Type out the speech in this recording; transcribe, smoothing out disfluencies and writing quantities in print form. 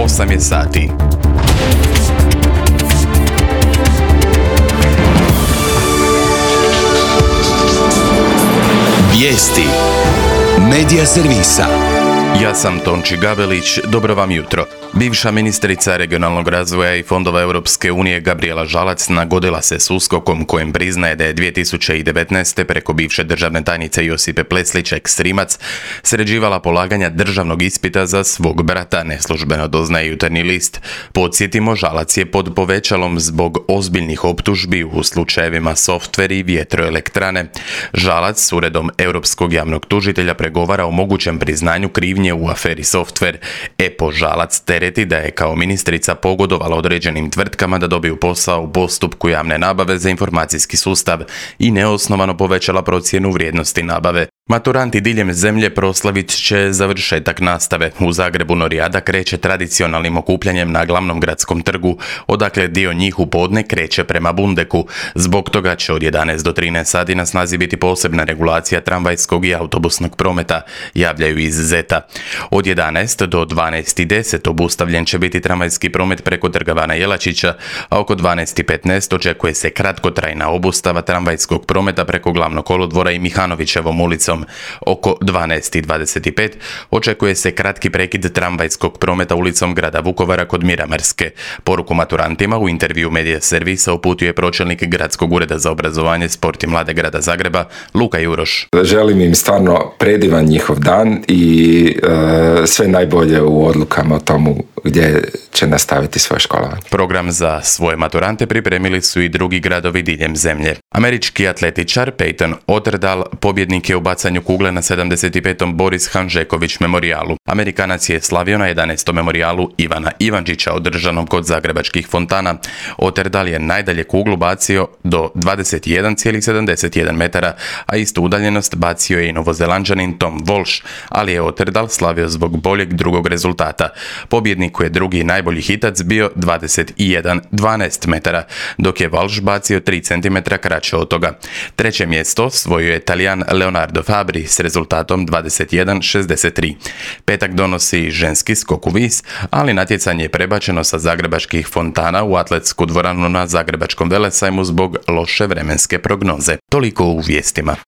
8 je sati. Vijesti Medija servisa. Ja sam Tonči Gabelić, dobro vam jutro. Bivša ministrica regionalnog razvoja i fondova Europske unije Gabrijela Žalac nagodila se s USKOK-om kojem priznaje da je 2019. preko bivše državne tajnice Josipe Pleslić Ekstrimac sređivala polaganja državnog ispita za svog brata, neslužbeno doznaje Jutarnji list. Podsjetimo, Žalac je pod povećalom zbog ozbiljnih optužbi u slučajevima Softver i vjetroelektrane. Žalac s uredom Europskog javnog tužitelja pregovara o mogućem priznanju krivnje u aferi Softver. EPO Žalac tereti da je kao ministrica pogodovala određenim tvrtkama da dobiju posao u postupku javne nabave za informacijski sustav i neosnovano povećala procjenu vrijednosti nabave. Maturanti diljem zemlje proslavit će završetak nastave. U Zagrebu Norijada kreće tradicionalnim okupljanjem na glavnom gradskom trgu, odakle dio njih u podne kreće prema Bundeku. Zbog toga će od 11 do 13 sati na snazi biti posebna regulacija tramvajskog i autobusnog prometa, javljaju iz Zeta. Od 11 do 12:10 obustavljen će biti tramvajski promet preko Trga Bana Jelačića, a oko 12:15 očekuje se kratkotrajna obustava tramvajskog prometa preko Glavnog kolodvora i Mihanovićevom ulicom. Oko 12:25 očekuje se kratki prekid tramvajskog prometa ulicom grada Vukovara kod Miramarske. Poruku maturantima u intervju Medija servisa uputio je pročelnik Gradskog ureda za obrazovanje, sport i mlade grada Zagreba, Luka Juroš. Želim im stvarno predivan njihov dan i sve najbolje u odlukama o tomu gdje će nastaviti svoje školovanje. Program za svoje maturante pripremili su i drugi gradovi diljem zemlje. Američki atletičar Peyton Otterdal pobjednik je u bacanju kugle na 75. Boris Hanžeković memorijalu. Amerikanac je slavio na 11. memorijalu Ivana Ivančića održanom kod zagrebačkih fontana. Otterdal je najdalje kuglu bacio do 21,71 metara, a istu udaljenost bacio je i Novozelanđanin Tom Walsh, ali je Otterdal slavio zbog boljeg drugog rezultata. Pobjedniku je drugi najbolji hitac bio 21,12 metara, dok je Walsh bacio 3 cm kraće od toga. Treće mjesto osvojio je Talijan Leonardo Fabri s rezultatom 21,63. Petak donosi ženski skok u vis, ali natjecanje je prebačeno sa zagrebačkih fontana u atletsku dvoranu na Zagrebačkom velesajmu zbog loše vremenske prognoze. Toliko u vijestima.